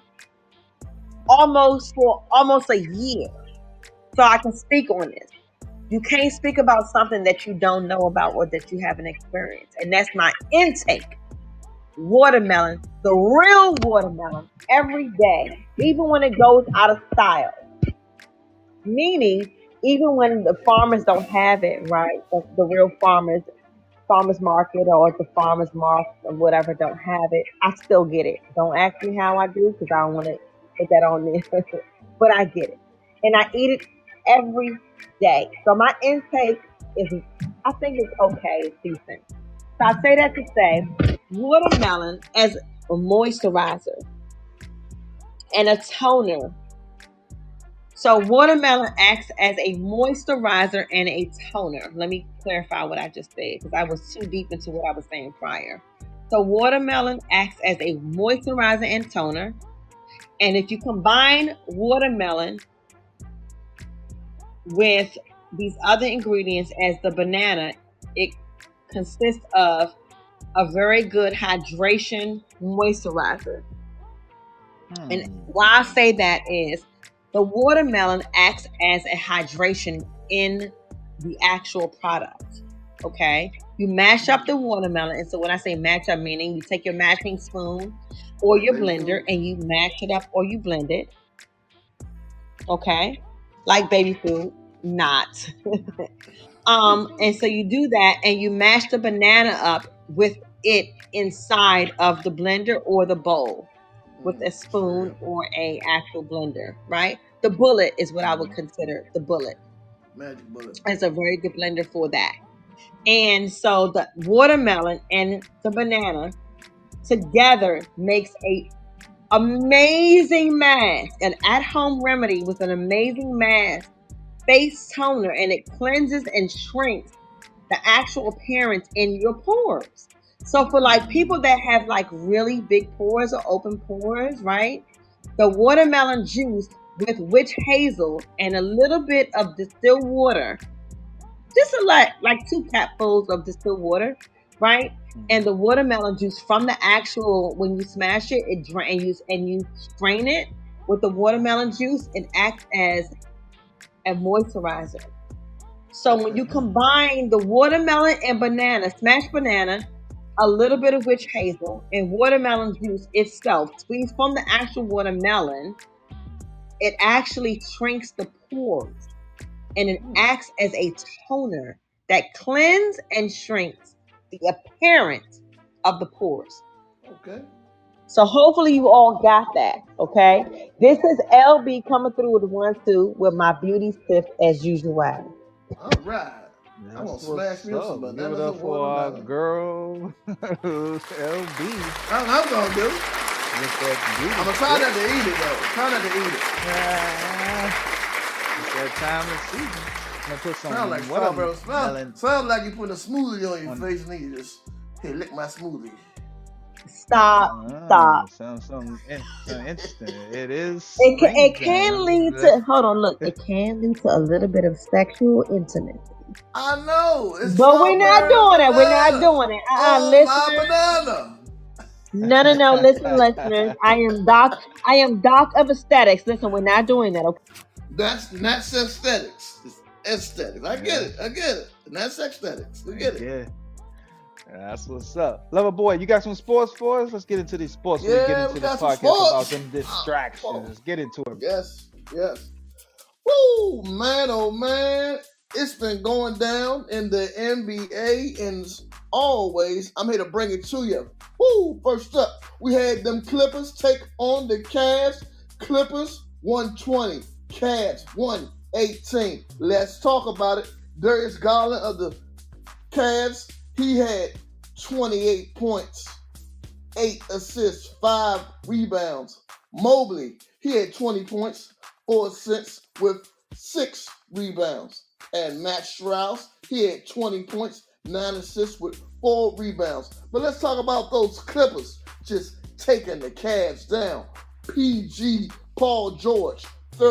for almost a year. So I can speak on this. You can't speak about something that you don't know about or that you haven't experienced. And that's my intake. Watermelon, the real watermelon, every day, even when it goes out of style. Meaning, even when the farmers don't have it, right? The real farmers market or the farmers market or whatever don't have it, I still get it. Don't ask me how I do because I don't want to put that on there. But I get it. And I eat it every day. So my intake is, I think it's okay, it's decent. So I say that to say watermelon as a moisturizer and a toner. So watermelon acts as a moisturizer and a toner. Let me clarify what I just said because I was too deep into what I was saying prior. So watermelon acts as a moisturizer and toner. And if you combine watermelon with these other ingredients as the banana, it consists of a very good hydration moisturizer. And why I say that is the watermelon acts as a hydration in the actual product. Okay? You mash up the watermelon. And so when I say mash up, meaning you take your mashing spoon or your blender and you mash it up or you blend it. Okay? Like baby food. Not. And so you do that and you mash the banana up with it inside of the blender or the bowl with a spoon or a actual blender, right? The bullet is what I would consider the bullet. Magic bullet. It's a very good blender for that. And so the watermelon and the banana together makes a amazing mask, an at-home remedy with an amazing mask, face toner, and it cleanses and shrinks the actual appearance in your pores. So for like people that have like really big pores or open pores, right? The watermelon juice with witch hazel and a little bit of distilled water, just like 2 capfuls of distilled water, right? And the watermelon juice from the actual, when you smash it, and you strain it with the watermelon juice, it acts as a moisturizer. So when you combine the watermelon and banana, smashed banana, a little bit of witch hazel, and watermelon juice itself, squeezed from the actual watermelon, it actually shrinks the pores. And it acts as a toner that cleanses and shrinks the appearance of the pores. Okay. So hopefully you all got that. Okay. This is LB coming through with 1-2 with my beauty sip as usual. All right. I'm gonna That's smash what's me some up. Give it bananas up and for our watermelon. girl LB That's what I'm gonna do. with that beauty I'm gonna try sip. not to eat it though. Try not to eat it. It's that time of season. I'm gonna put Sound like some strawberry. watermelon. Sound like you putting a smoothie on your On- face and you just, hey, lick my smoothie. Stop. Sounds something interesting. It is It can lead springtime. to, hold on, look, it can lead to a little bit of sexual intimacy. I know. It's But we're not strawberry doing it. We're not banana. doing it. Oh, my Listeners. banana. No. Listen, listeners. I am doc of aesthetics. Listen, we're not doing that. Okay. That's aesthetics. It's aesthetics. I get it. And that's aesthetics. We get it. Yeah. That's what's up. Lover boy, you got some sports for us? Let's get into these sports. Yeah, Get into we this got some podcast sports. about them distractions. Let's get into it. Yes. Woo, man, oh man. It's been going down in the NBA, and as always, I'm here to bring it to you. Woo, first up, we had them Clippers take on the Cavs. Clippers 120, Cavs 118. Let's talk about it. Darius Garland of the Cavs, he had 28 points, 8 assists, 5 rebounds. Mobley, he had 20 points, 4 assists with 6 rebounds. And Matt Strauss, he had 20 points, 9 assists with 4 rebounds. But let's talk about those Clippers just taking the Cavs down. PG Paul George,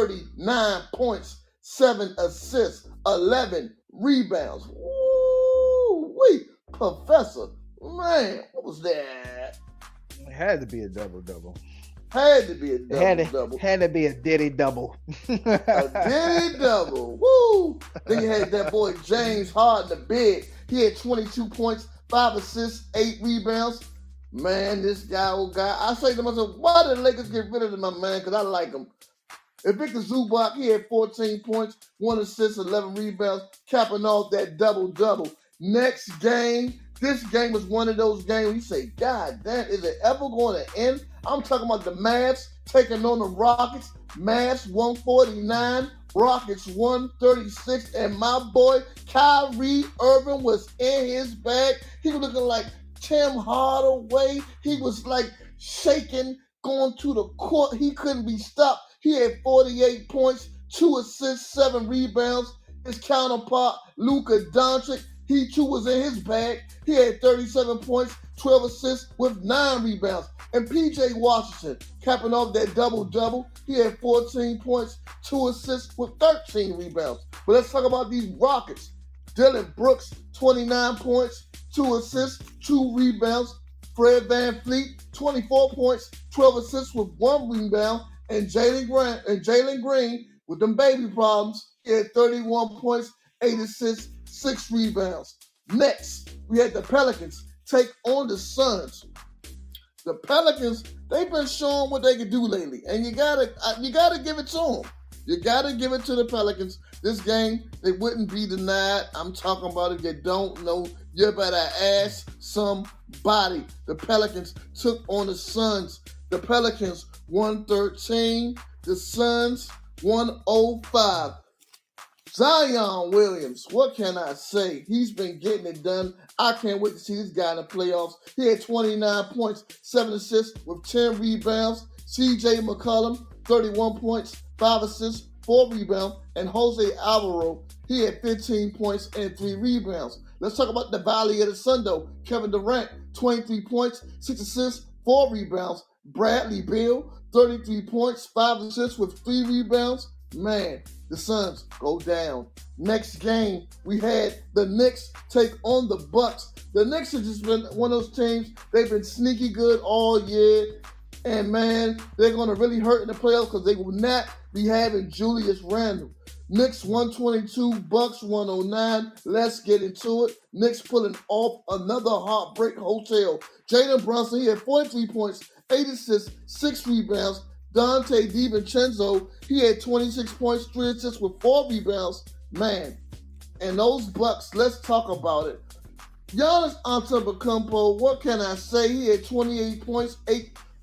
39 points, 7 assists, 11 rebounds. Woo-wee, Professor. Man, what was that? It had to be a double-double. Had to be a It double. had to be a Diddy double. A Diddy double. Woo! Then you had that boy James Harden, the big. He had 22 points, 5 assists, 8 rebounds. Man, this guy, I say to myself, why did the Lakers get rid of my man? Because I like him. And Victor Zubac, he had 14 points, 1 assist, 11 rebounds, capping off that double-double. Next game, this game was one of those games where you say, God damn, is it ever going to end? I'm talking about the Mavs taking on the Rockets. Mavs 149, Rockets 136, and my boy Kyrie Irving was in his bag. He was looking like Tim Hardaway. He was like shaking, going to the court. He couldn't be stopped. He had 48 points, 2 assists, 7 rebounds. His counterpart, Luka Doncic, he too was in his bag. He had 37 points, 12 assists with 9 rebounds. And PJ Washington, capping off that double-double, he had 14 points, 2 assists with 13 rebounds. But let's talk about these Rockets. Dylan Brooks, 29 points, 2 assists, 2 rebounds. Fred VanVleet, 24 points, 12 assists with 1 rebound. And Jalen Green, with them baby problems, he had 31 points, 8 assists, 6 rebounds. Next, we had the Pelicans take on the Suns. The Pelicans, they've been showing what they can do lately, and you gotta give it to them. You gotta give it to the Pelicans. This game, they wouldn't be denied. I'm talking about if you don't know, you better ask somebody. The Pelicans took on the Suns. The Pelicans 113, the Suns 105. Zion Williams, what can I say? He's been getting it done. I can't wait to see this guy in the playoffs. He had 29 points, 7 assists with 10 rebounds. CJ McCollum, 31 points, 5 assists, 4 rebounds. And Jose Alvaro, he had 15 points and 3 rebounds. Let's talk about the Valley of the Sun, though. Kevin Durant, 23 points, 6 assists, 4 rebounds. Bradley Beal, 33 points, 5 assists with 3 rebounds. Man, the Suns go down. Next game, we had the Knicks take on the Bucks. The Knicks have just been one of those teams, they've been sneaky good all year. And man, they're going to really hurt in the playoffs because they will not be having Julius Randle. Knicks 122, Bucks 109. Let's get into it. Knicks pulling off another heartbreak hotel. Jalen Brunson, he had 43 points, 8 assists, 6 rebounds. Dante DiVincenzo, he had 26 points, 3 assists with 4 rebounds. Man, and those Bucks, let's talk about it. Giannis Antetokounmpo, what can I say? He had 28 points,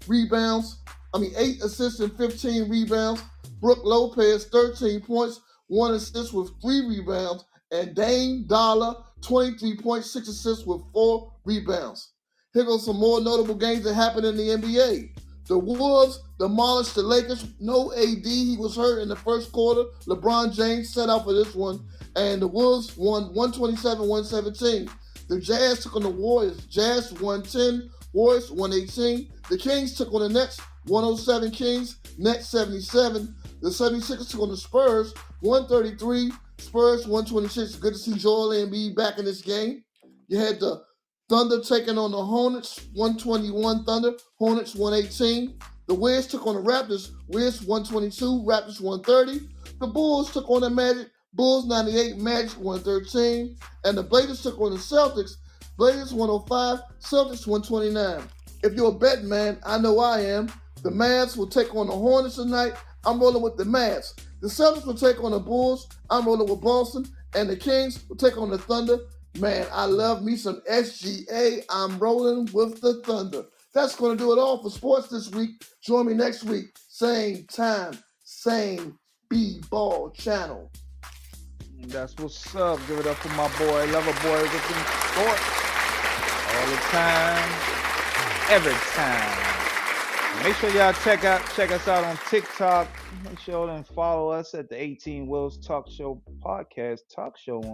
rebounds. 8 assists and 15 rebounds. Brooke Lopez, 13 points, 1 assist with 3 rebounds. And Dame Dollar, 23.6 assists with 4 rebounds. Here goes some more notable games that happened in the NBA. The Wolves demolished the Lakers. No AD. He was hurt in the first quarter. LeBron James set out for this one. And the Wolves won 127-117. The Jazz took on the Warriors. Jazz 110. Warriors 118. The Kings took on the Nets. 107 Kings. Nets 77. The 76ers took on the Spurs. 133. Spurs 126. Good to see Joel Embiid back in this game. You had the Thunder taking on the Hornets, 121 Thunder, Hornets 118. The Wiz took on the Raptors, Wiz 122, Raptors 130. The Bulls took on the Magic, Bulls 98, Magic 113. And the Blazers took on the Celtics, Blazers 105, Celtics 129. If you're a betting man, I know I am. The Mavs will take on the Hornets tonight. I'm rolling with the Mavs. The Celtics will take on the Bulls. I'm rolling with Boston. And the Kings will take on the Thunder. Man, I love me some SGA. I'm rolling with the Thunder. That's going to do it all for sports this week. Join me next week. Same time, same B-Ball channel. That's what's up. Give it up for my boy, Lover Boy within sports. All the time, every time. Make sure y'all check us out on TikTok. Make sure and follow us at the 18 Wills Talk Show podcast talk show